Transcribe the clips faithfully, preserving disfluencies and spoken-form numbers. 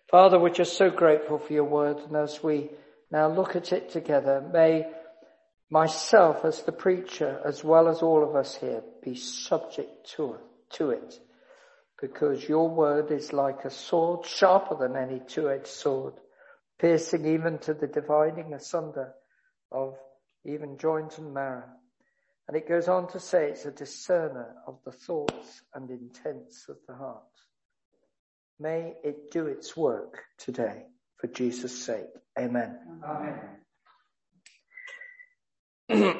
Father, we're just so grateful for your word, and as we now look at it together, may myself as the preacher, as well as all of us here, be subject to, to it, because your word is like a sword, sharper than any two-edged sword, piercing even to the dividing asunder of even joint and marrow. And it goes on to say it's a discerner of the thoughts and intents of the heart. May it do its work today, for Jesus' sake. Amen. Amen.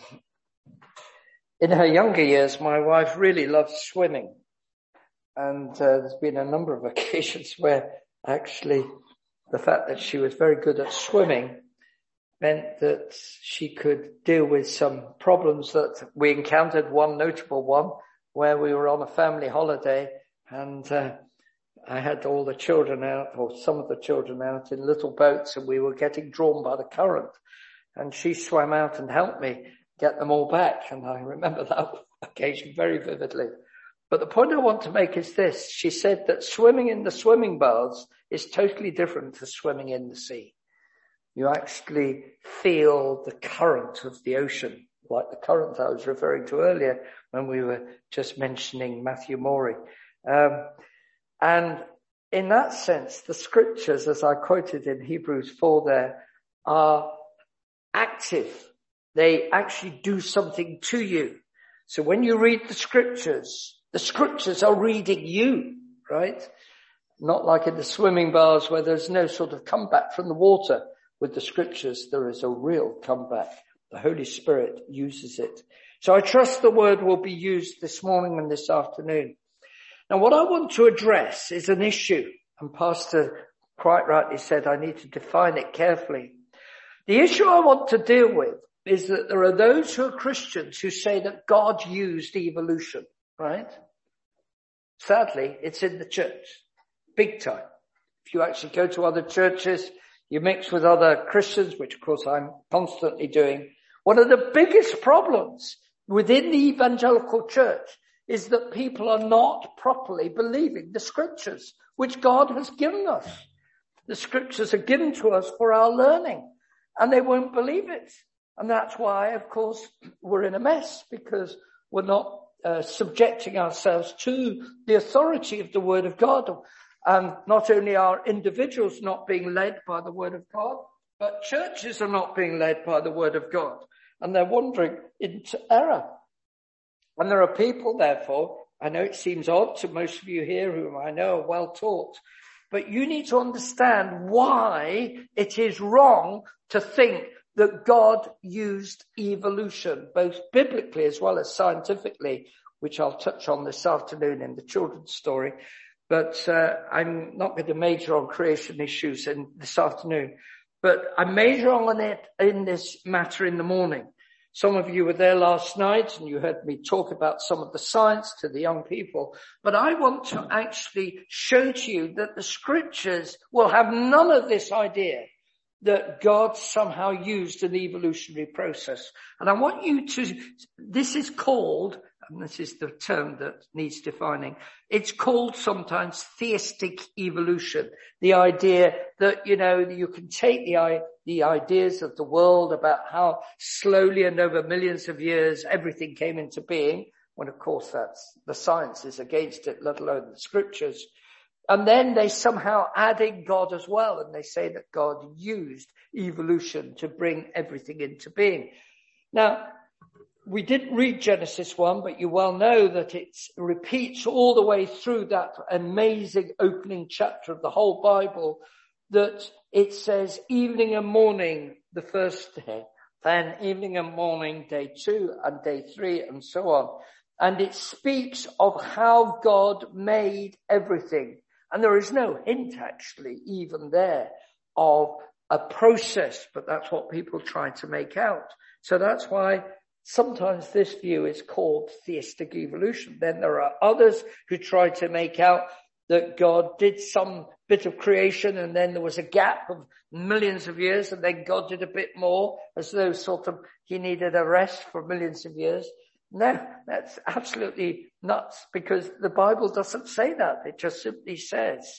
In her younger years, my wife really loved swimming. And uh, there's been a number of occasions where actually the fact that she was very good at swimming meant that she could deal with some problems that we encountered. One notable one where we were on a family holiday, and uh, I had all the children out, or some of the children out, in little boats, and we were getting drawn by the current. And she swam out and helped me get them all back. And I remember that occasion very vividly. But the point I want to make is this. She said that swimming in the swimming baths is totally different to swimming in the sea. You actually feel the current of the ocean, like the current I was referring to earlier when we were just mentioning Matthew Morey. Um, And in that sense, the scriptures, as I quoted in Hebrews four there, are active. They actually do something to you. So when you read the scriptures, the scriptures are reading you, right? Not like in the swimming baths where there's no sort of comeback from the water. With the scriptures, there is a real comeback. The Holy Spirit uses it. So I trust the word will be used this morning and this afternoon. Now, what I want to address is an issue, and Pastor quite rightly said I need to define it carefully. The issue I want to deal with is that there are those who are Christians who say that God used evolution, right? Sadly, it's in the church, big time. If you actually go to other churches, you mix with other Christians, which of course I'm constantly doing. One of the biggest problems within the evangelical church is that people are not properly believing the scriptures, which God has given us. The scriptures are given to us for our learning, and they won't believe it. And that's why, of course, we're in a mess, because we're not uh, subjecting ourselves to the authority of the word of God. And not only are individuals not being led by the word of God, but churches are not being led by the word of God. And they're wandering into error. And there are people, therefore, I know it seems odd to most of you here whom I know are well taught, but you need to understand why it is wrong to think that God used evolution, both biblically as well as scientifically, which I'll touch on this afternoon in the children's story. But uh, I'm not going to major on creation issues in this afternoon, but I major on it in this matter in the morning. Some of you were there last night and you heard me talk about some of the science to the young people. But I want to actually show to you that the scriptures will have none of this idea that God somehow used an evolutionary process. And I want you to, this is called, and this is the term that needs defining, it's called sometimes theistic evolution. The idea that, you know, you can take the, the ideas of the world about how slowly and over millions of years everything came into being, when of course that's, the science is against it, let alone the scriptures. And then they somehow add in God as well, and they say that God used evolution to bring everything into being. Now, we didn't read Genesis one, but you well know that it repeats all the way through that amazing opening chapter of the whole Bible, that it says evening and morning the first day, then evening and morning day two and day three and so on. And it speaks of how God made everything. And there is no hint actually even there of a process, but that's what people try to make out. So that's why sometimes this view is called theistic evolution. Then there are others who try to make out that God did some bit of creation and then there was a gap of millions of years and then God did a bit more, as though sort of he needed a rest for millions of years. No, that's absolutely nuts, because the Bible doesn't say that. It just simply says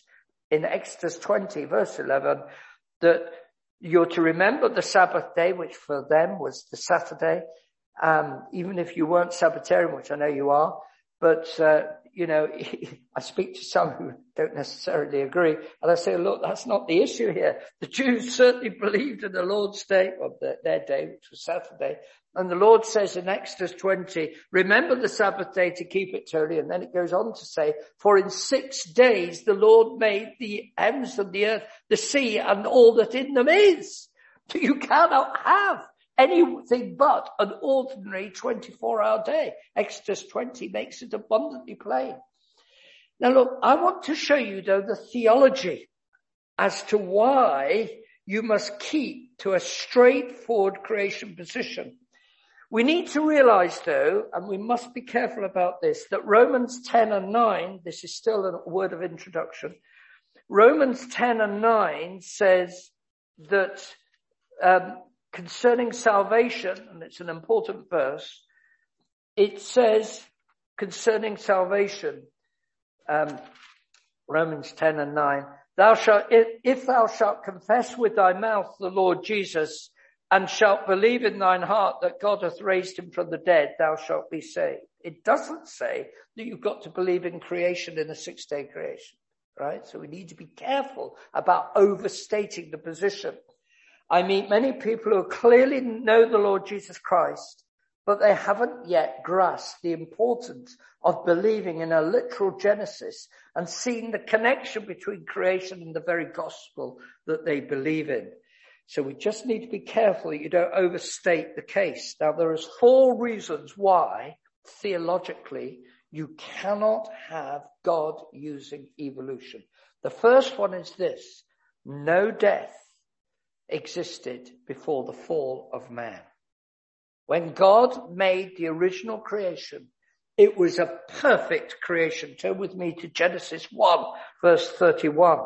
in Exodus twenty, verse eleven, that you're to remember the Sabbath day, which for them was the Saturday, um, even if you weren't Sabbatarian, which I know you are. But, uh, you know, I speak to some who don't necessarily agree, and I say, look, that's not the issue here. The Jews certainly believed in the Lord's day, or the, their day, which was Saturday. And the Lord says in Exodus twenty, remember the Sabbath day to keep it holy. And then it goes on to say, for in six days the Lord made the heavens and the earth, the sea, and all that in them is. So you cannot have anything but an ordinary twenty-four hour day. Exodus twenty makes it abundantly plain. Now look, I want to show you though the theology as to why you must keep to a straightforward creation position. We need to realize though, and we must be careful about this, that Romans ten and nine, this is still a word of introduction, Romans ten and nine says that um, concerning salvation, and it's an important verse, it says concerning salvation, um, Romans ten and nine, thou shalt, if thou shalt confess with thy mouth the Lord Jesus, and shalt believe in thine heart that God hath raised him from the dead, thou shalt be saved. It doesn't say that you've got to believe in creation, in a six-day creation, right? So we need to be careful about overstating the position. I meet many people who clearly know the Lord Jesus Christ, but they haven't yet grasped the importance of believing in a literal Genesis and seeing the connection between creation and the very gospel that they believe in. So we just need to be careful that you don't overstate the case. Now there is four reasons why, theologically, you cannot have God using evolution. The first one is this: no death existed before the fall of man. When God made the original creation, it was a perfect creation. Turn with me to Genesis one, verse thirty-one.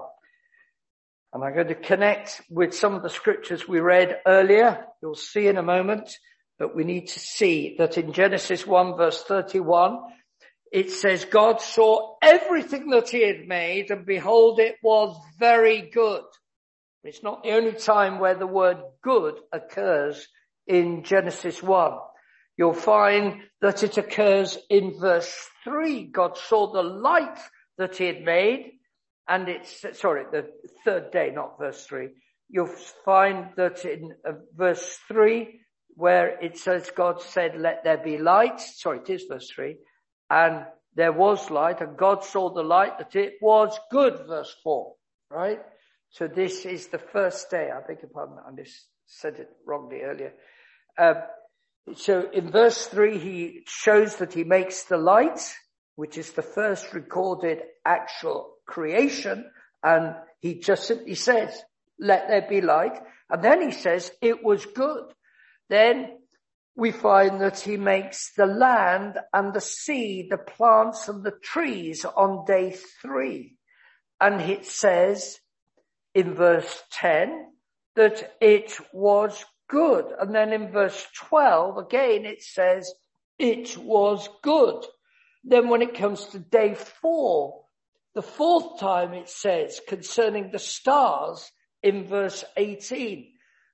And I'm going to connect with some of the scriptures we read earlier. You'll see in a moment, but we need to see that in Genesis one, verse thirty-one, it says, God saw everything that he had made, and behold, it was very good. It's not the only time where the word good occurs in Genesis one. You'll find that it occurs in verse three. God saw the light that he had made, and it's, sorry, the third day, not verse three. You'll find that in uh, verse three, where it says God said, let there be light. Sorry, it is verse three. And there was light, and God saw the light, that it was good, verse four, right? So this is the first day. I beg your pardon, I just said it wrongly earlier. Um, so in verse three, he shows that he makes the light, which is the first recorded actual creation, and he just simply says, let there be light. And then he says, it was good. Then we find that he makes the land and the sea, the plants and the trees on day three. And it says in verse ten that it was good. And then in verse twelve, again, it says it was good. Then when it comes to day four, the fourth time it says concerning the stars in verse eighteen,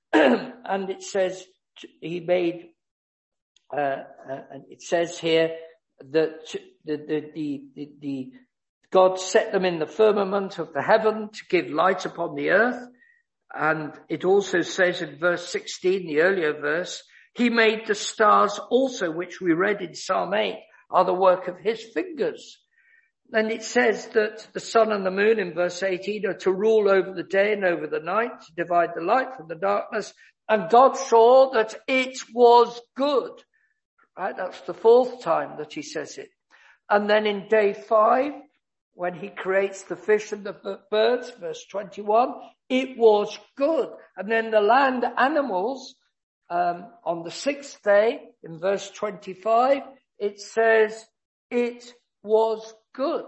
and it says he made, uh, uh, and it says here that the, the, the, the, the God set them in the firmament of the heaven to give light upon the earth. And it also says in verse sixteen, the earlier verse, he made the stars also, which we read in Psalm eight, are the work of his fingers. And it says that the sun and the moon in verse eighteen are to rule over the day and over the night, to divide the light from the darkness. And God saw that it was good. Right? That's the fourth time that he says it. And then in day five, when he creates the fish and the birds, verse twenty-one, it was good. And then the land animals, um, on the sixth day, in verse twenty-five, it says it was good.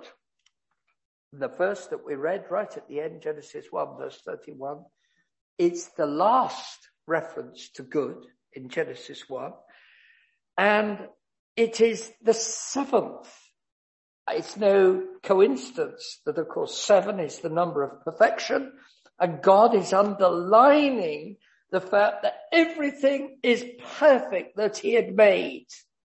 The verse that we read right at the end, Genesis one, verse thirty-one, it's the last reference to good in Genesis one. And it is the seventh it's no coincidence that, of course, seven is the number of perfection, and God is underlining the fact that everything is perfect that he had made.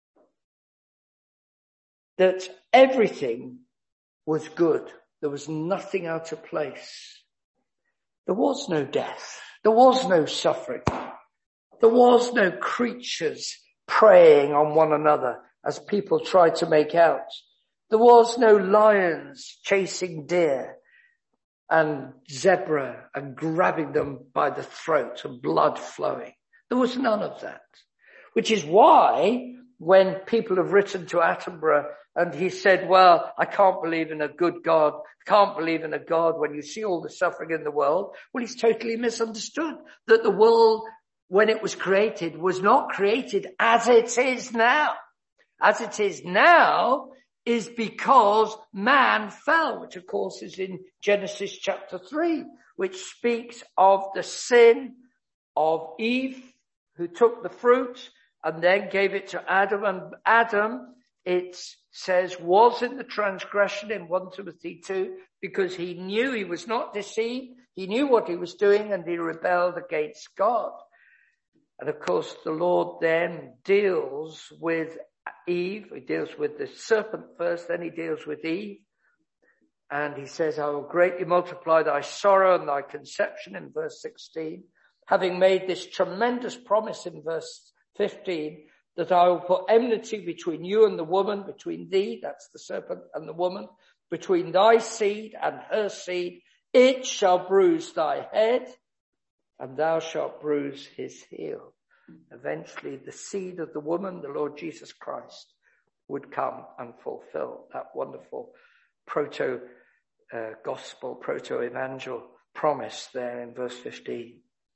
That everything was good. There was nothing out of place. There was no death. There was no suffering. There was no creatures preying on one another as people tried to make out. There was no lions chasing deer and zebra and grabbing them by the throat and blood flowing. There was none of that. Which is why when people have written to Attenborough and he said, well, I can't believe in a good God, can't believe in a God when you see all the suffering in the world. Well, he's totally misunderstood that the world, when it was created, was not created as it is now. As it is now is because man fell, which of course is in Genesis chapter three, which speaks of the sin of Eve, who took the fruit and then gave it to Adam. And Adam, it says, was in the transgression in First Timothy two, because he knew he was not deceived. He knew what he was doing and he rebelled against God. And of course, the Lord then deals with Eve. He deals with the serpent first, then he deals with Eve. And he says, I will greatly multiply thy sorrow and thy conception in verse sixteen. Having made this tremendous promise in verse fifteen, that I will put enmity between you and the woman, between thee, that's the serpent, and the woman, between thy seed and her seed. It shall bruise thy head, and thou shalt bruise his heel. Eventually, the seed of the woman, the Lord Jesus Christ, would come and fulfill that wonderful proto-gospel, uh, proto-evangel promise there in verse fifteen.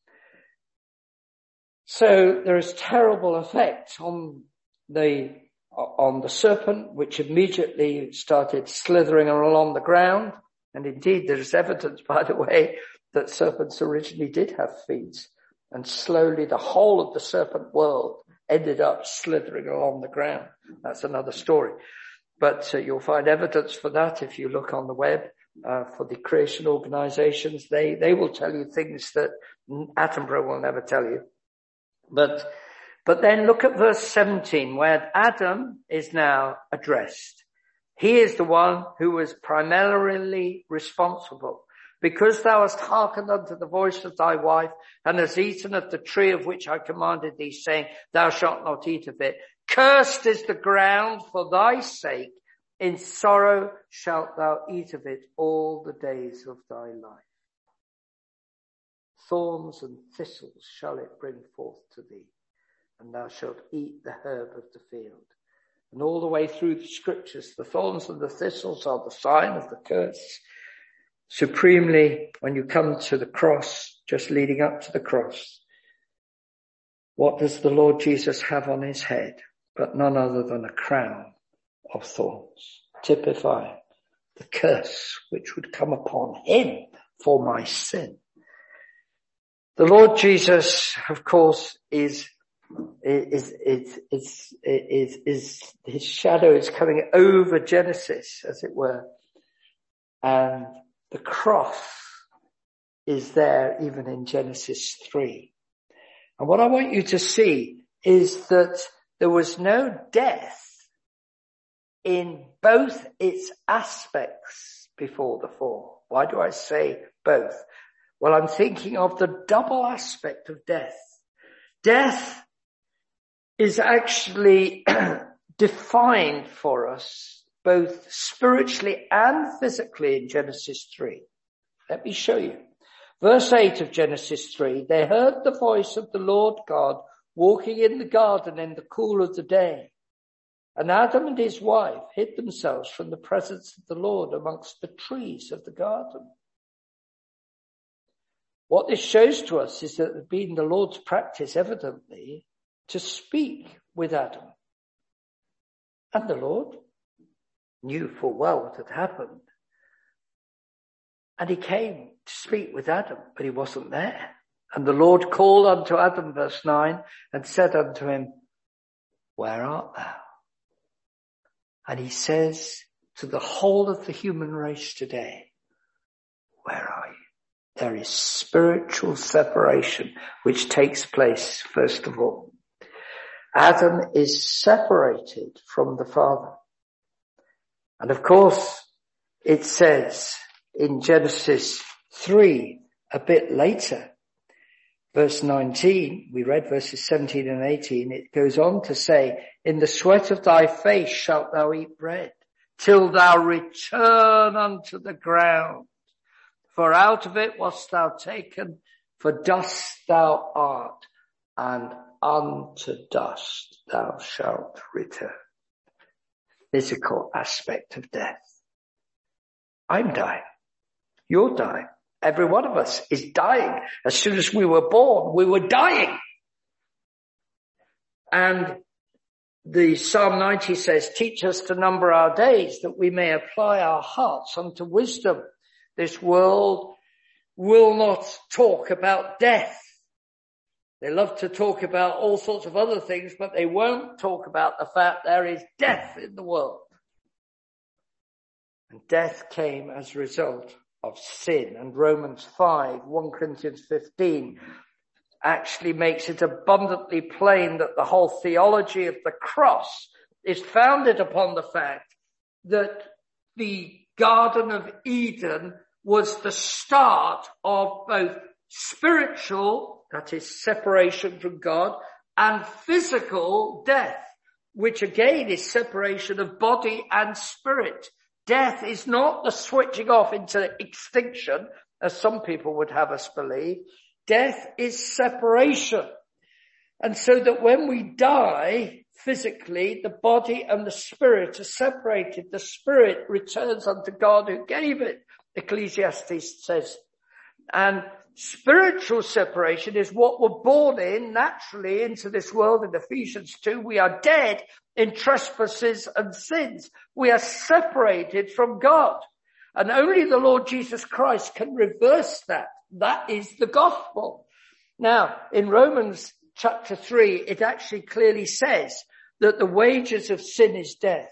So there is terrible effect on the on the serpent, which immediately started slithering along the ground. And indeed, there is evidence, by the way, that serpents originally did have feet. And slowly the whole of the serpent world ended up slithering along the ground. That's another story. But uh, you'll find evidence for that if you look on the web uh, for the creation organizations. They, they will tell you things that Attenborough will never tell you. But, but then look at verse seventeen, where Adam is now addressed. He is the one who was primarily responsible. Because thou hast hearkened unto the voice of thy wife, and hast eaten of the tree of which I commanded thee, saying, thou shalt not eat of it. Cursed is the ground for thy sake. In sorrow shalt thou eat of it all the days of thy life. Thorns and thistles shall it bring forth to thee, and thou shalt eat the herb of the field. And all the way through the scriptures, the thorns and the thistles are the sign of the curse. Supremely, when you come to the cross, just leading up to the cross, what does the Lord Jesus have on his head? But none other than a crown of thorns, typifying the curse which would come upon him for my sin. The Lord Jesus, of course, is, is, is, is, is, is, his shadow is coming over Genesis, as it were. And the cross is there even in Genesis three. And what I want you to see is that there was no death in both its aspects before the fall. Why do I say both? Well, I'm thinking of the double aspect of death. Death is actually defined for us both spiritually and physically in Genesis three. Let me show you. Verse eight of Genesis three, they heard the voice of the Lord God walking in the garden in the cool of the day. And Adam and his wife hid themselves from the presence of the Lord amongst the trees of the garden. What this shows to us is that it had been the Lord's practice, evidently, to speak with Adam. And the Lord knew full well what had happened. And he came to speak with Adam, but he wasn't there. And the Lord called unto Adam, verse nine, and said unto him, where art thou? And he says, to the whole of the human race today. Where are you? There is spiritual separation which takes place, first of all. Adam is separated from the Father. And of course, it says in Genesis three, a bit later, verse nineteen, we read verses seventeen and eighteen, it goes on to say, in the sweat of thy face shalt thou eat bread, till thou return unto the ground. For out of it wast thou taken, for dust thou art, and unto dust thou shalt return. Physical aspect of death. I'm dying. You're dying. Every one of us is dying. As soon as we were born, we were dying. And the Psalm ninety says, teach us to number our days that we may apply our hearts unto wisdom. This world will not talk about death. They love to talk about all sorts of other things, but they won't talk about the fact there is death in the world. And death came as a result of sin. And Romans five, First Corinthians fifteen actually makes it abundantly plain that the whole theology of the cross is founded upon the fact that the Garden of Eden was the start of both spiritual, that is separation from God, and physical death, which again is separation of body and spirit. Death is not the switching off into extinction, as some people would have us believe. Death is separation. And so that when we die physically, the body and the spirit are separated. The spirit returns unto God who gave it, Ecclesiastes says. And spiritual separation is what we're born in naturally into this world in Ephesians two. We are dead in trespasses and sins. We are separated from God. And only the Lord Jesus Christ can reverse that. That is the gospel. Now, in Romans chapter three, it actually clearly says that the wages of sin is death.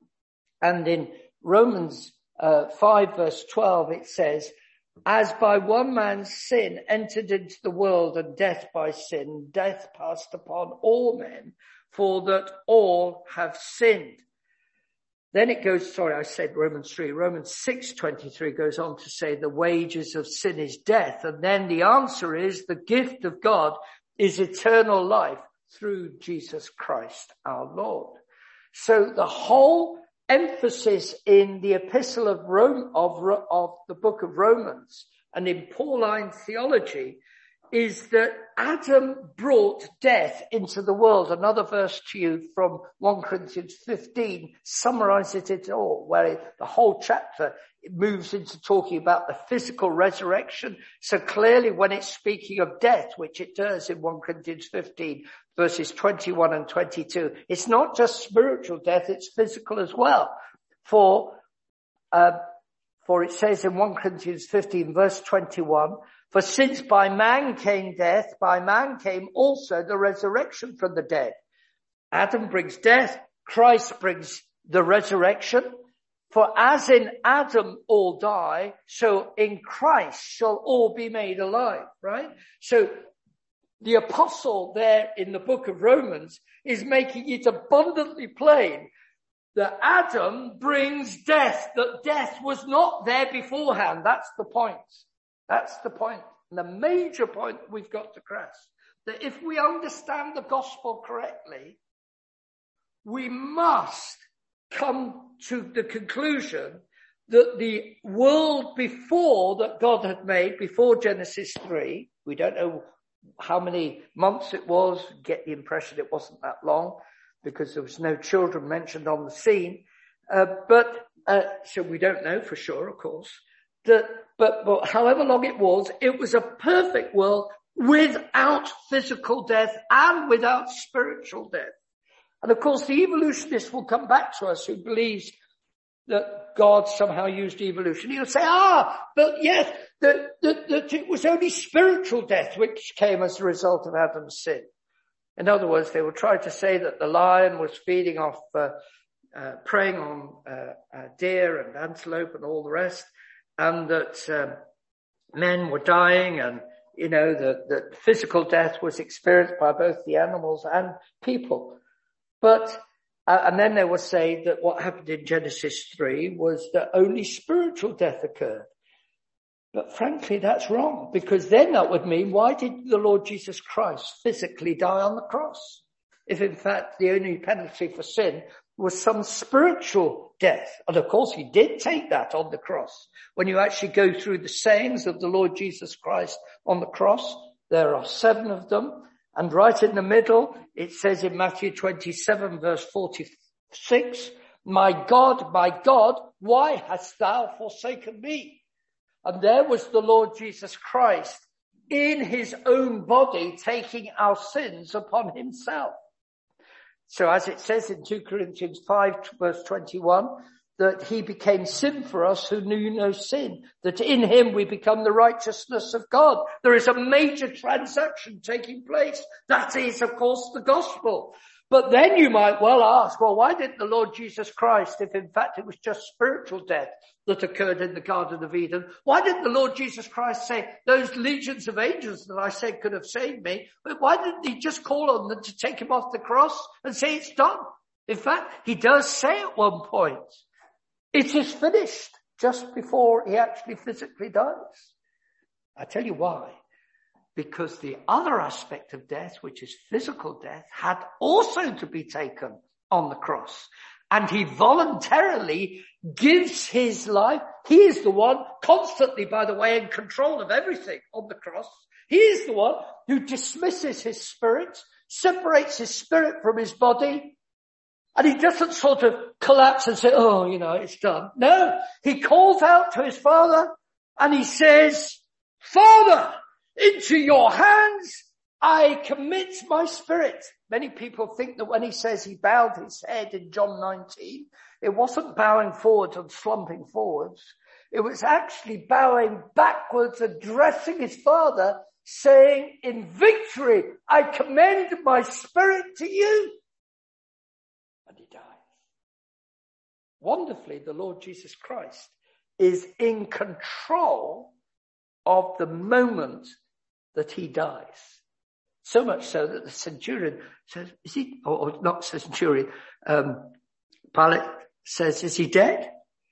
And in Romans uh, five verse twelve, it says, as by one man's sin entered into the world, and death by sin, death passed upon all men, for that all have sinned. Then it goes, sorry, I said Romans three, Romans six twenty-three goes on to say the wages of sin is death. And then the answer is the gift of God is eternal life through Jesus Christ our Lord. So the whole emphasis in the epistle of Rome, of, of the book of Romans and in Pauline theology is that Adam brought death into the world. Another verse to you from First Corinthians fifteen summarizes it all, where it, the whole chapter moves into talking about the physical resurrection. So clearly when it's speaking of death, which it does in First Corinthians fifteen, verses twenty-one and twenty-two, it's not just spiritual death, it's physical as well. For, uh, for it says in First Corinthians fifteen, verse twenty-one, for since by man came death, by man came also the resurrection from the dead. Adam brings death, Christ brings the resurrection. For as in Adam all die, so in Christ shall all be made alive, right? So the apostle there in the book of Romans is making it abundantly plain that Adam brings death, that death was not there beforehand. That's the point. That's the point. And the major point we've got to grasp, that if we understand the gospel correctly, we must come to the conclusion that the world before that God had made, before Genesis three, we don't know how many months it was, get the impression it wasn't that long because there was no children mentioned on the scene, uh, but uh, so we don't know for sure, of course. That, but, but however long it was, it was a perfect world without physical death and without spiritual death. And of course, the evolutionist will come back to us who believes that God somehow used evolution. He'll say, ah, but yes, that, that, that it was only spiritual death which came as a result of Adam's sin. In other words, they will try to say that the lion was feeding off uh, uh, preying on uh, uh, deer and antelope and all the rest, and that um, men were dying, and you know that, that physical death was experienced by both the animals and people. But uh, and then they will say that what happened in Genesis three was that only spiritual death occurred. But frankly, that's wrong, because then that would mean, why did the Lord Jesus Christ physically die on the cross? If in fact the only penalty for sin was some spiritual death. And of course he did take that on the cross. When you actually go through the sayings of the Lord Jesus Christ on the cross, there are seven of them. And right in the middle, it says in Matthew twenty-seven verse forty-six, "My God, my God, why hast thou forsaken me?" And there was the Lord Jesus Christ in his own body taking our sins upon himself. So as it says in two Corinthians five verse twenty-one, that he became sin for us who knew no sin, that in him we become the righteousness of God. There is a major transaction taking place. That is, of course, the gospel. But then you might well ask, well, why didn't the Lord Jesus Christ, if in fact it was just spiritual death that occurred in the Garden of Eden, why didn't the Lord Jesus Christ say, those legions of angels that I said could have saved me, but why didn't he just call on them to take him off the cross and say it's done? In fact, he does say at one point, it is finished, just before he actually physically dies. I tell you why. Because the other aspect of death, which is physical death, had also to be taken on the cross. And he voluntarily gives his life. He is the one constantly, by the way, in control of everything on the cross. He is the one who dismisses his spirit, separates his spirit from his body. And he doesn't sort of collapse and say, oh, you know, it's done. No, he calls out to his Father and he says, Father, into your hands I commit my spirit. Many people think that when he says he bowed his head in John nineteen, it wasn't bowing forwards and slumping forwards. It was actually bowing backwards, addressing his Father, saying, in victory, I commend my spirit to you. And he dies. Wonderfully, the Lord Jesus Christ is in control of the moment that he dies. So much so that the centurion says, is he, or, or not centurion, um, Pilate says, is he dead?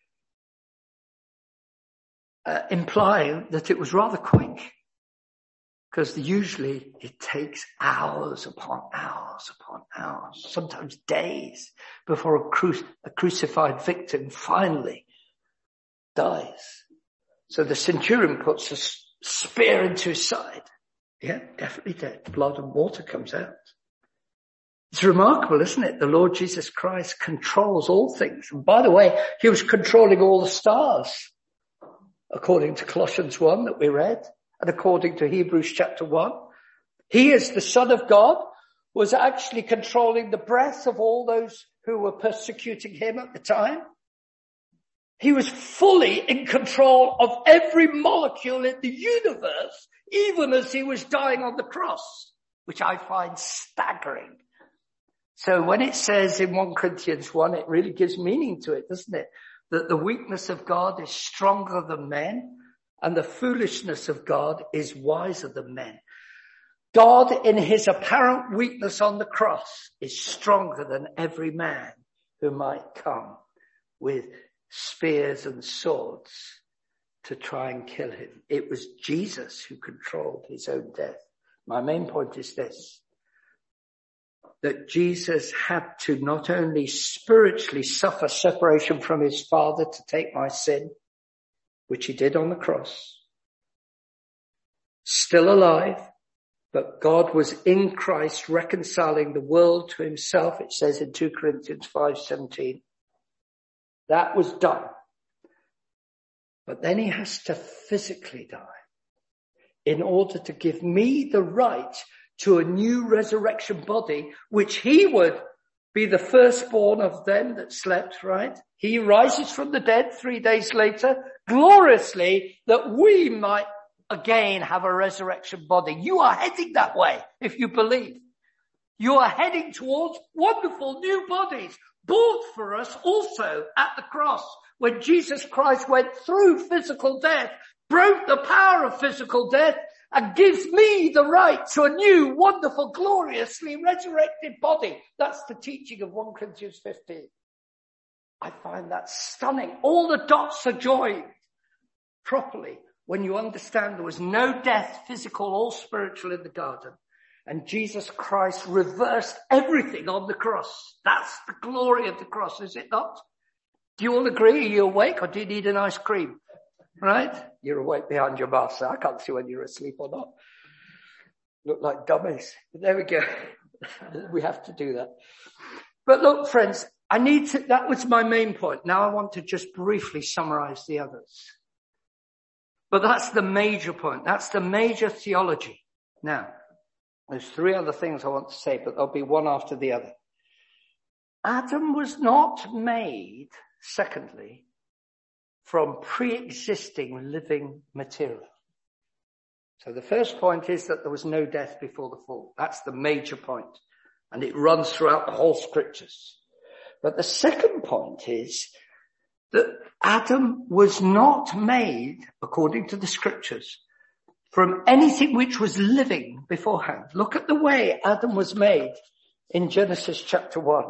Uh, implying that it was rather quick. Because usually it takes hours upon hours upon hours, sometimes days, before a, cru- a crucified victim finally dies. So the centurion puts a spear into his side. Yeah, definitely dead. Blood and water comes out. It's remarkable, isn't it? The Lord Jesus Christ controls all things. And by the way, he was controlling all the stars, according to Colossians one that we read, and according to Hebrews chapter one. He, as the Son of God, was actually controlling the breath of all those who were persecuting him at the time. He was fully in control of every molecule in the universe, even as he was dying on the cross, which I find staggering. So when it says in First Corinthians one, it really gives meaning to it, doesn't it? That the weakness of God is stronger than men, and the foolishness of God is wiser than men. God, in his apparent weakness on the cross, is stronger than every man who might come with spears and swords to try and kill him. It was Jesus who controlled his own death. My main point is this, that Jesus had to not only spiritually suffer separation from his Father to take my sin, which he did on the cross, still alive, but God was in Christ reconciling the world to himself, it says in Second Corinthians five seventeen. That was done. But then he has to physically die in order to give me the right to a new resurrection body, which he would be the firstborn of them that slept, right? He rises from the dead three days later, gloriously, that we might again have a resurrection body. You are heading that way if you believe. You are heading towards wonderful new bodies, bought for us also at the cross. When Jesus Christ went through physical death, broke the power of physical death, and gives me the right to a new, wonderful, gloriously resurrected body. That's the teaching of First Corinthians fifteen. I find that stunning. All the dots are joined properly when you understand there was no death, physical or spiritual, in the garden. And Jesus Christ reversed everything on the cross. That's the glory of the cross, is it not? Do you all agree? Are you awake, or do you need an ice cream? Right? You're awake behind your mask, so I can't see whether you're asleep or not. Look like dummies. But there we go. We have to do that. But look, friends, I need to, that was my main point. Now I want to just briefly summarize the others. But that's the major point. That's the major theology. Now, there's three other things I want to say, but there'll be one after the other. Adam was not made, secondly, from pre-existing living material. So the first point is that there was no death before the fall. That's the major point. And it runs throughout the whole scriptures. But the second point is that Adam was not made, according to the scriptures, from anything which was living beforehand. Look at the way Adam was made in Genesis chapter one.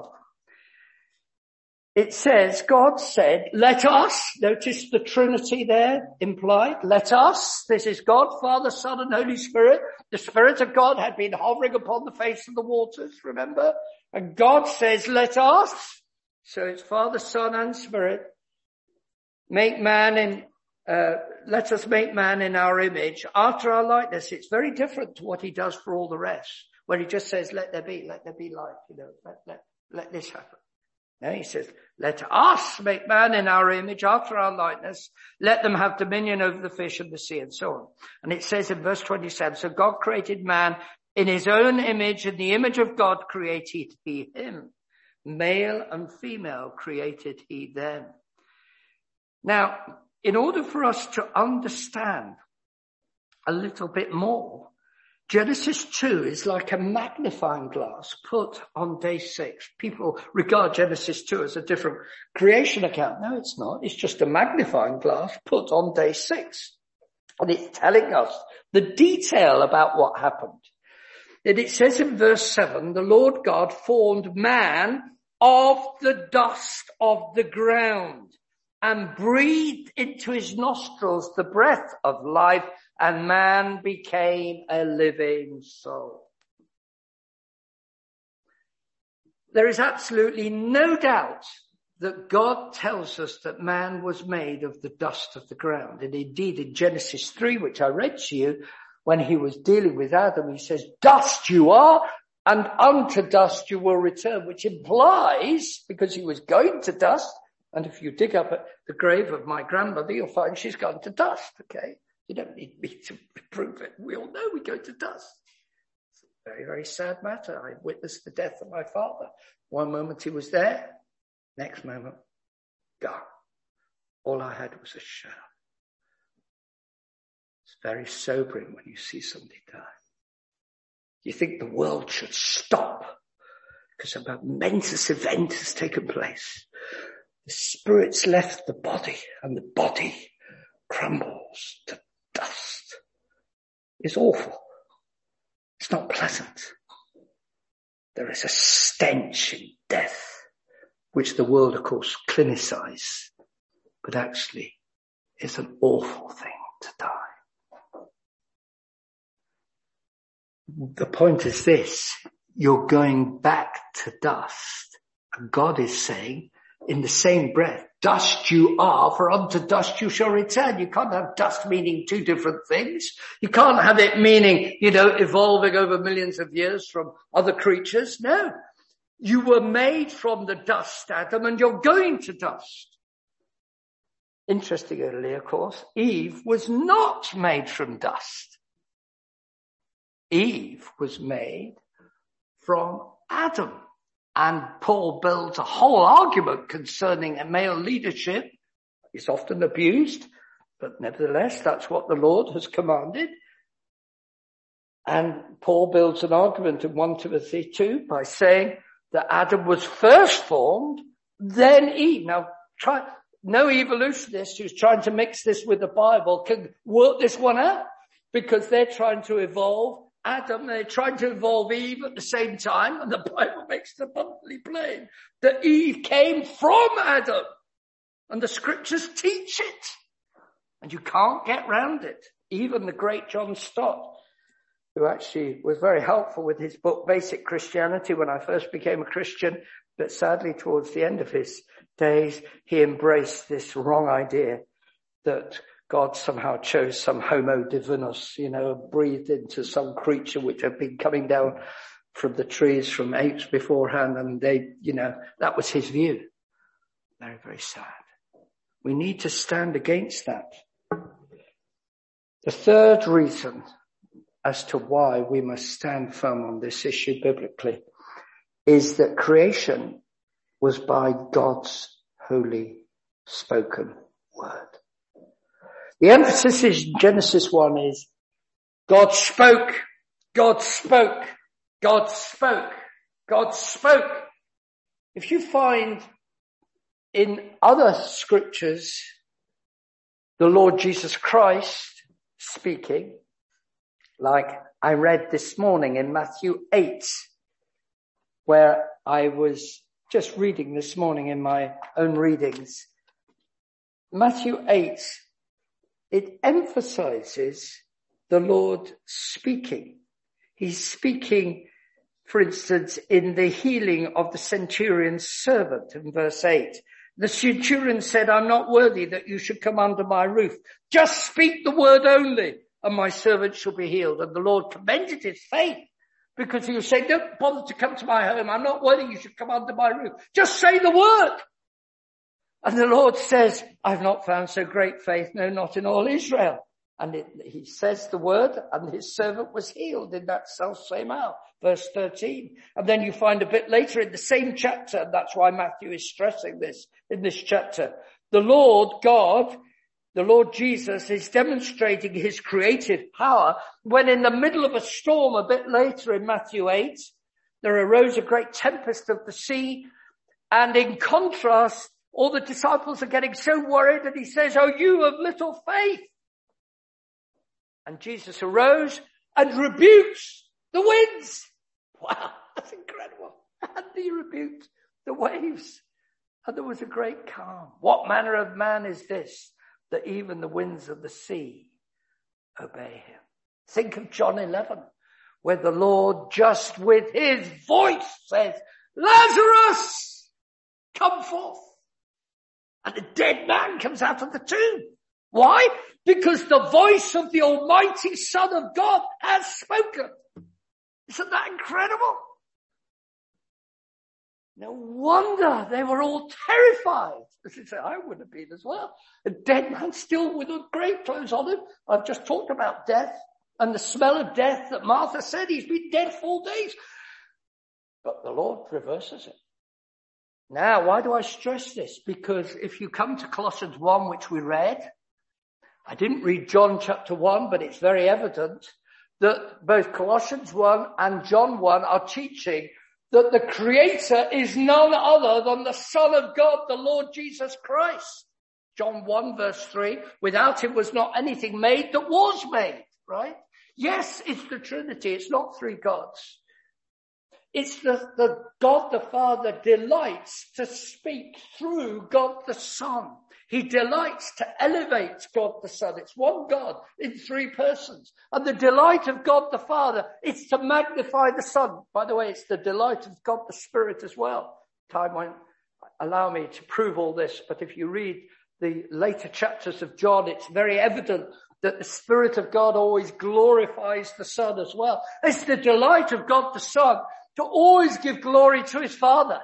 It says, God said, let us, notice the Trinity there implied, let us, this is God, Father, Son, and Holy Spirit. The Spirit of God had been hovering upon the face of the waters, remember? And God says, let us, so it's Father, Son, and Spirit, make man in, uh, let us make man in our image, after our likeness. It's very different to what he does for all the rest, where he just says, let there be, let there be light, you know, let, let, let this happen. Now he says, let us make man in our image, after our likeness. Let them have dominion over the fish of the sea, and so on. And it says in verse twenty-seven, so God created man in his own image, in the image of God created he him. Male and female created he them. Now, in order for us to understand a little bit more, Genesis two is like a magnifying glass put on day six. People regard Genesis two as a different creation account. No, it's not. It's just a magnifying glass put on day six. And it's telling us the detail about what happened. And it says in verse seven, the Lord God formed man of the dust of the ground and breathed into his nostrils the breath of life, and man became a living soul. There is absolutely no doubt that God tells us that man was made of the dust of the ground. And indeed in Genesis three, which I read to you, when he was dealing with Adam, he says, dust you are, and unto dust you will return, which implies, because he was going to dust, and if you dig up at the grave of my grandmother, you'll find she's gone to dust, okay? You don't need me to prove it. We all know we go to dust. It's a very, very sad matter. I witnessed the death of my father. One moment he was there, next moment, gone. All I had was a shadow. It's very sobering when you see somebody die. You think the world should stop because a momentous event has taken place. The spirit's left the body, and the body crumbles to dust. It's awful. It's not pleasant. There is a stench in death, which the world, of course, clinicises, but actually is an awful thing to die. The point is this: you're going back to dust, and God is saying, in the same breath, dust you are, for unto dust you shall return. You can't have dust meaning two different things. You can't have it meaning, you know, evolving over millions of years from other creatures. No. You were made from the dust, Adam, and you're going to dust. Interestingly, of course, Eve was not made from dust. Eve was made from Adam. And Paul builds a whole argument concerning a male leadership. It's often abused, but nevertheless, that's what the Lord has commanded. And Paul builds an argument in First Timothy two by saying that Adam was first formed, then Eve. Now, try, no evolutionist who's trying to mix this with the Bible can work this one out, because they're trying to evolve Adam, they're trying to evolve Eve at the same time, and the Bible makes it abundantly plain that Eve came from Adam, and the scriptures teach it, and you can't get round it. Even the great John Stott, who actually was very helpful with his book Basic Christianity when I first became a Christian, but sadly towards the end of his days, he embraced this wrong idea that God somehow chose some homo divinus, you know, breathed into some creature which had been coming down from the trees from apes beforehand, and they, you know, that was his view. Very, very sad. We need to stand against that. The third reason as to why we must stand firm on this issue biblically is that creation was by God's holy spoken word. The emphasis in Genesis one is God spoke, God spoke, God spoke, God spoke. If you find in other scriptures the Lord Jesus Christ speaking, like I read this morning in Matthew eight, where I was just reading this morning in my own readings. Matthew eight, it emphasizes the Lord speaking. He's speaking, for instance, in the healing of the centurion's servant in verse eight. The centurion said, I'm not worthy that you should come under my roof. Just speak the word only, and my servant shall be healed. And the Lord commended his faith, because he was saying, don't bother to come to my home. I'm not worthy you should come under my roof. Just say the word. And the Lord says, I've not found so great faith, no, not in all Israel. And it, he says the word, and his servant was healed in that self same hour. Verse thirteen. And then you find a bit later in the same chapter, and that's why Matthew is stressing this in this chapter. The Lord God, the Lord Jesus, is demonstrating his creative power when in the middle of a storm a bit later in Matthew eight, there arose a great tempest of the sea, and in contrast, all the disciples are getting so worried, and he says, oh, you of little faith. And Jesus arose and rebukes the winds. Wow, that's incredible. And he rebuked the waves. And there was a great calm. What manner of man is this, that even the winds of the sea obey him? Think of John eleven, where the Lord just with his voice says, Lazarus, come forth. And a dead man comes out of the tomb. Why? Because the voice of the Almighty Son of God has spoken. Isn't that incredible? No wonder they were all terrified. As you say, I would have been as well. A dead man still with grave clothes on him. I've just talked about death and the smell of death that Martha said. He's been dead four days. But the Lord reverses it. Now, why do I stress this? Because if you come to Colossians one, which we read, I didn't read John chapter one, but it's very evident that both Colossians one and John one are teaching that the Creator is none other than the Son of God, the Lord Jesus Christ. John one verse three, without him was not anything made that was made, right? Yes, it's the Trinity. It's not three gods. It's the, the God the Father delights to speak through God the Son. He delights to elevate God the Son. It's one God in three persons. And the delight of God the Father is to magnify the Son. By the way, it's the delight of God the Spirit as well. Time won't allow me to prove all this, but if you read the later chapters of John, it's very evident that the Spirit of God always glorifies the Son as well. It's the delight of God the Son to always give glory to his Father.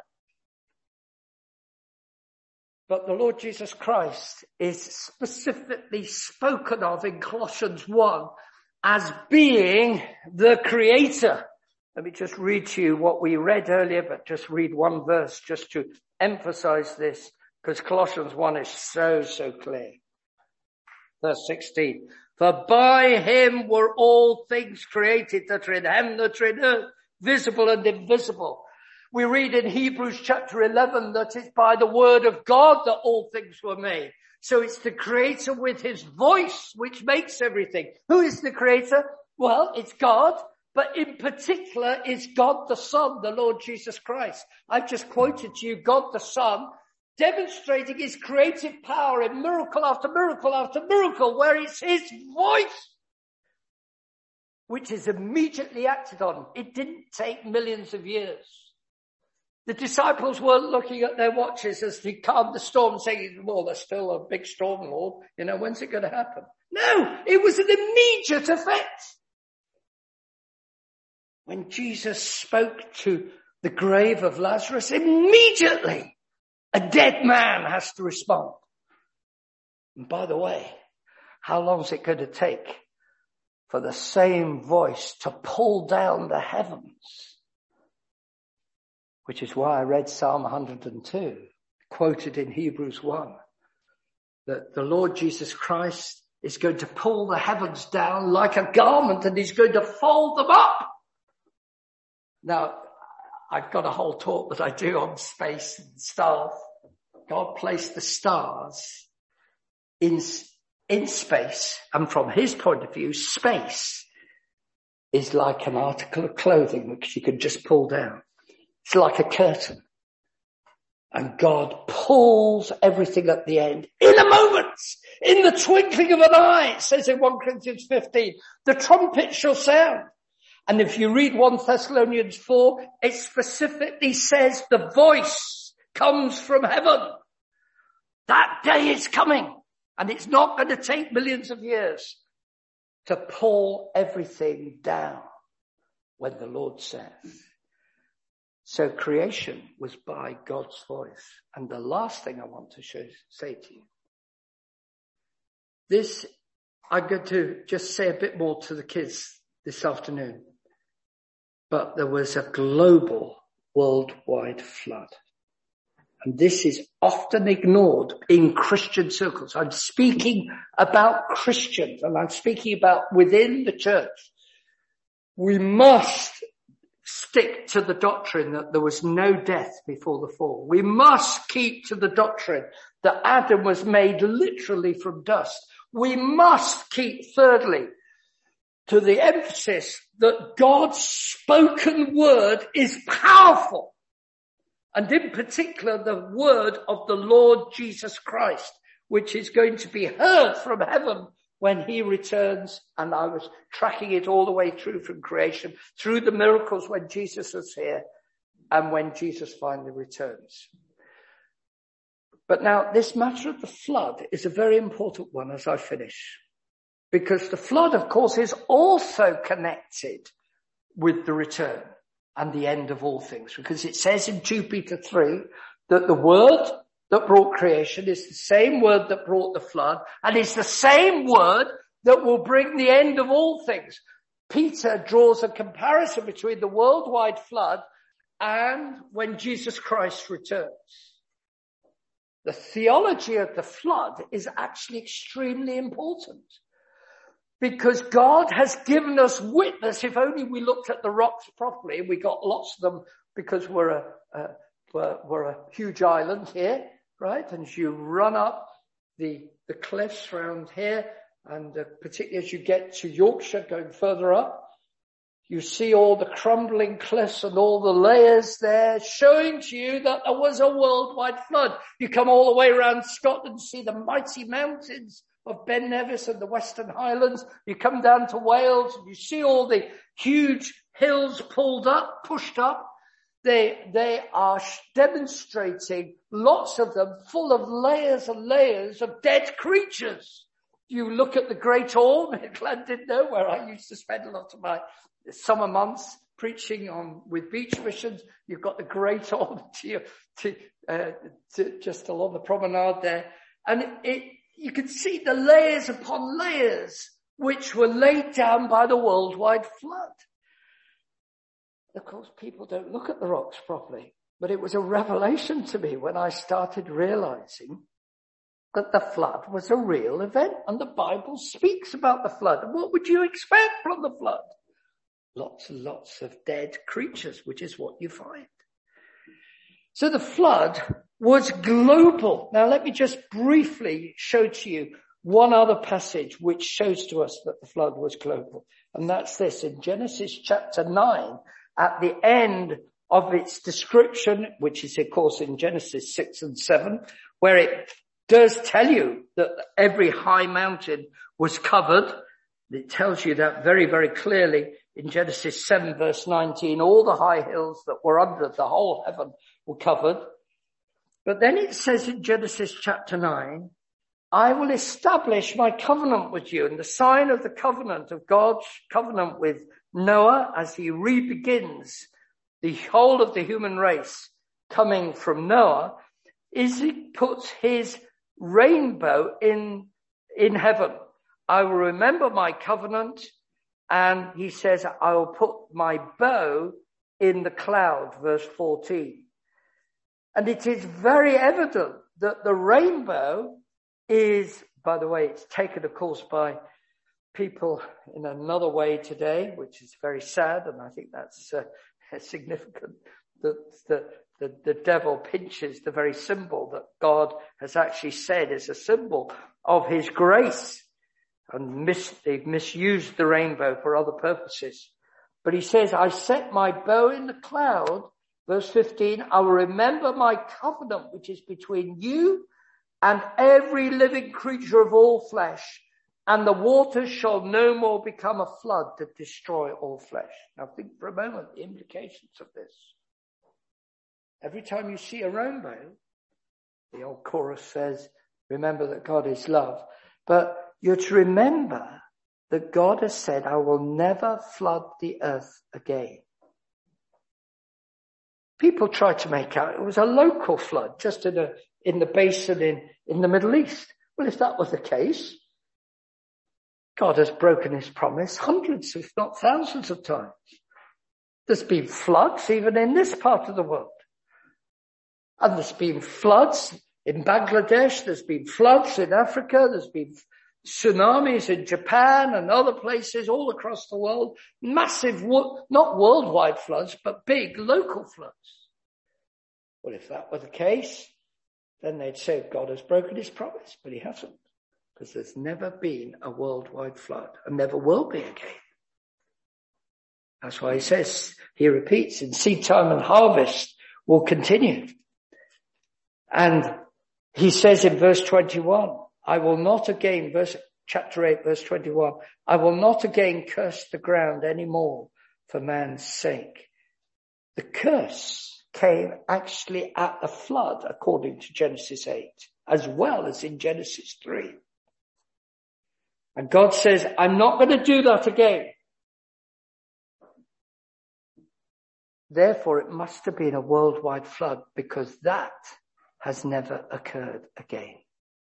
But the Lord Jesus Christ is specifically spoken of in Colossians one as being the Creator. Let me just read to you what we read earlier, but just read one verse just to emphasize this, because Colossians one is so, so clear. Verse sixteen. For by him were all things created that are in heaven, that are in earth, visible and invisible, We read in Hebrews chapter eleven that it's by the word of God that all things were made. So it's the creator with his voice which makes everything. Who is the creator? Well, it's God, but in particular it's God the Son, the Lord Jesus Christ. I've just quoted to you God the Son, demonstrating his creative power in miracle after miracle after miracle, where it's his voice which is immediately acted on. It didn't take millions of years. The disciples weren't looking at their watches as they calmed the storm saying, well, there's still a big storm, Lord. You know, when's it going to happen? No, it was an immediate effect. When Jesus spoke to the grave of Lazarus, immediately a dead man has to respond. And by the way, how long is it going to take for the same voice to pull down the heavens? Which is why I read Psalm one hundred two, quoted in Hebrews one, that the Lord Jesus Christ is going to pull the heavens down like a garment and he's going to fold them up. Now, I've got a whole talk that I do on space and stars. God placed the stars in, in space, and from his point of view, space is like an article of clothing which you can just pull down. It's like a curtain. And God pulls everything at the end in a moment, in the twinkling of an eye. It says in First Corinthians fifteen, the trumpet shall sound. And if you read First Thessalonians four, it specifically says the voice comes from heaven. That day is coming, and it's not going to take millions of years to pull everything down when the Lord says. So creation was by God's voice. And the last thing I want to show, say to you, this, I'm going to just say a bit more to the kids this afternoon, but there was a global worldwide flood. And this is often ignored in Christian circles. I'm speaking about Christians, and I'm speaking about within the church. We must stick to the doctrine that there was no death before the fall. We must keep to the doctrine that Adam was made literally from dust. We must keep, thirdly, to the emphasis that God's spoken word is powerful. And in particular, the word of the Lord Jesus Christ, which is going to be heard from heaven when he returns. And I was tracking it all the way through from creation, through the miracles when Jesus was here, and when Jesus finally returns. But now this matter of the flood is a very important one as I finish. Because the flood, of course, is also connected with the return and the end of all things. Because it says in Second Peter three that the word that brought creation is the same word that brought the flood, and it's the same word that will bring the end of all things. Peter draws a comparison between the worldwide flood and when Jesus Christ returns. The theology of the flood is actually extremely important, because God has given us witness. If only we looked at the rocks properly. We got lots of them because we're a, a we're, we're a huge island here, right? And as you run up the the cliffs around here, and uh, particularly as you get to Yorkshire, going further up, you see all the crumbling cliffs and all the layers there, showing to you that there was a worldwide flood. You come all the way around Scotland, see the mighty mountains of Ben Nevis and the Western Highlands. You come down to Wales and you see all the huge hills pulled up, pushed up. They, they are demonstrating, lots of them, full of layers and layers of dead creatures. You look at the Great Orme in Llandudno, where I used to spend a lot of my summer months preaching on with beach missions. You've got the Great Orme to, to, uh, to just along the promenade there. And it, you can see the layers upon layers which were laid down by the worldwide flood. Of course, people don't look at the rocks properly, but it was a revelation to me when I started realizing that the flood was a real event, and the Bible speaks about the flood. And what would you expect from the flood? Lots and lots of dead creatures, which is what you find. So the flood was global. Now let me just briefly show to you one other passage which shows to us that the flood was global. And that's this. In Genesis chapter nine, at the end of its description, which is of course in Genesis six and seven, where it does tell you that every high mountain was covered. It tells you that very, very clearly in Genesis seven verse nineteen. All the high hills that were under the whole heaven were covered. But then it says in Genesis chapter nine, I will establish my covenant with you. And the sign of the covenant of God's covenant with Noah as he re-begins the whole of the human race coming from Noah is he puts his rainbow in, in heaven. I will remember my covenant, and he says, I will put my bow in the cloud, verse fourteen. And it is very evident that the rainbow is, by the way, it's taken, of course, by people in another way today, which is very sad, and I think that's uh, significant, that the, the, the devil pinches the very symbol that God has actually said is a symbol of his grace. And mis- they've misused the rainbow for other purposes. But he says, I set my bow in the cloud, verse fifteen, I will remember my covenant, which is between you and every living creature of all flesh, and the waters shall no more become a flood to destroy all flesh. Now think for a moment the implications of this. Every time you see a rainbow, the old chorus says, remember that God is love. But you're to remember that God has said, I will never flood the earth again. People try to make out it was a local flood, just in a, in the basin in, in the Middle East. Well, if that was the case, God has broken his promise hundreds, if not thousands of times. There's been floods even in this part of the world. And there's been floods in Bangladesh, there's been floods in Africa, there's been tsunamis in Japan and other places all across the world. Massive, not worldwide floods, but big local floods. Well, if that were the case, then they'd say God has broken his promise, but he hasn't. Because there's never been a worldwide flood and never will be again. That's why he says, he repeats, in seed time and harvest will continue. And he says in verse twenty-one, I will not again, verse, chapter eight, verse twenty-one, I will not again curse the ground anymore for man's sake. The curse came actually at the flood, according to Genesis eight, as well as in Genesis three. And God says, I'm not going to do that again. Therefore, it must have been a worldwide flood, because that has never occurred again.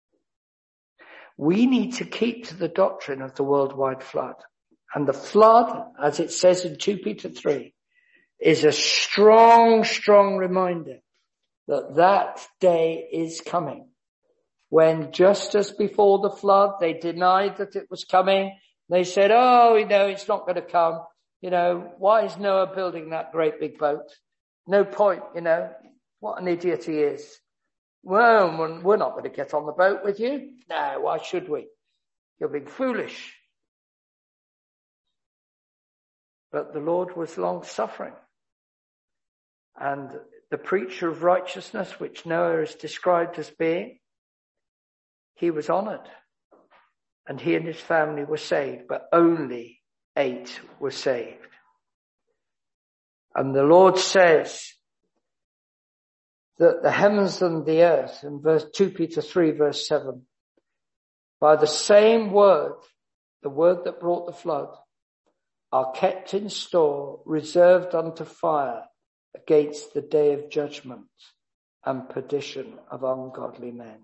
We need to keep to the doctrine of the worldwide flood. And the flood, as it says in Second Peter three, is a strong, strong reminder that that day is coming. When just as before the flood, they denied that it was coming. They said, oh, you know, it's not going to come. You know, why is Noah building that great big boat? No point, you know. What an idiot he is. Well, we're not going to get on the boat with you. No, why should we? You're being foolish. But the Lord was long suffering. And the preacher of righteousness, which Noah is described as being, he was honored. And he and his family were saved, but only eight were saved. And the Lord says that the heavens and the earth, in verse Second Peter three, verse seven, by the same word, the word that brought the flood, are kept in store, reserved unto fire against the day of judgment and perdition of ungodly men.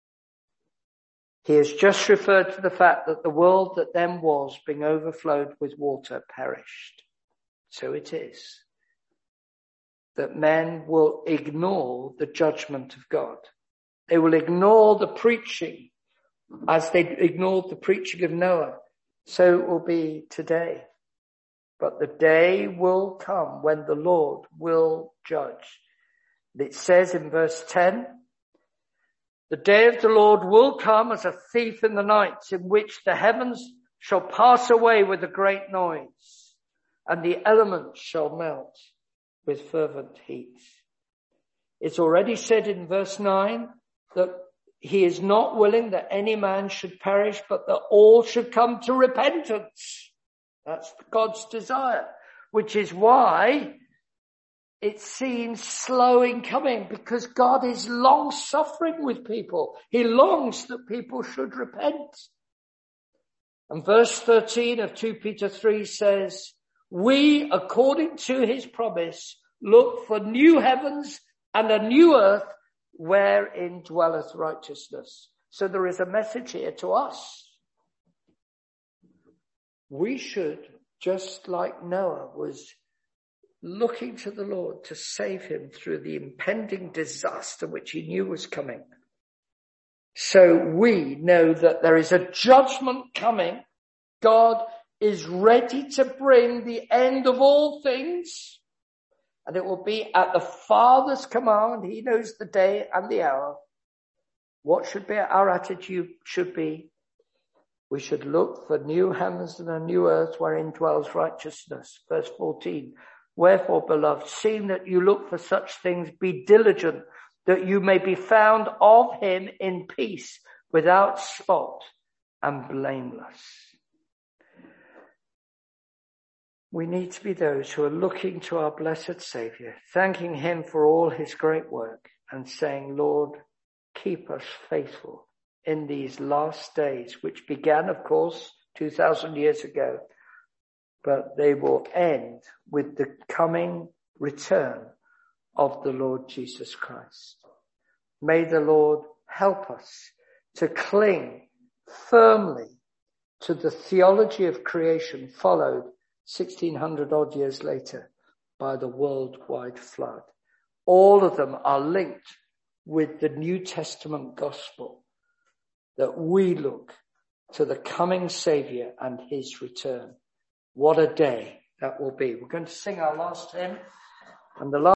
He has just referred to the fact that the world that then was, being overflowed with water, perished. So it is that men will ignore the judgment of God. They will ignore the preaching as they ignored the preaching of Noah. So it will be today. But the day will come when the Lord will judge. It says in verse ten, the day of the Lord will come as a thief in the night, in which the heavens shall pass away with a great noise, and the elements shall melt with fervent heat. It's already said in verse nine that he is not willing that any man should perish, but that all should come to repentance. That's God's desire, which is why it seems slow in coming, because God is long suffering with people. He longs that people should repent. And verse thirteen of Second Peter three says, we, according to his promise, look for new heavens and a new earth wherein dwelleth righteousness. So there is a message here to us. We should, just like Noah was looking to the Lord to save him through the impending disaster which he knew was coming. So we know that there is a judgment coming. God is ready to bring the end of all things, and it will be at the Father's command. He knows the day and the hour. What should be our attitude should be, we should look for new heavens and a new earth wherein dwells righteousness. Verse fourteen. Wherefore, beloved, seeing that you look for such things, be diligent that you may be found of him in peace, without spot and blameless. We need to be those who are looking to our blessed Saviour, thanking him for all his great work, and saying, Lord, keep us faithful in these last days, which began, of course, two thousand years ago. But they will end with the coming return of the Lord Jesus Christ. May the Lord help us to cling firmly to the theology of creation followed sixteen hundred odd years later by the worldwide flood. All of them are linked with the New Testament gospel, that we look to the coming Saviour and his return. What a day that will be. We're going to sing our last hymn, and the last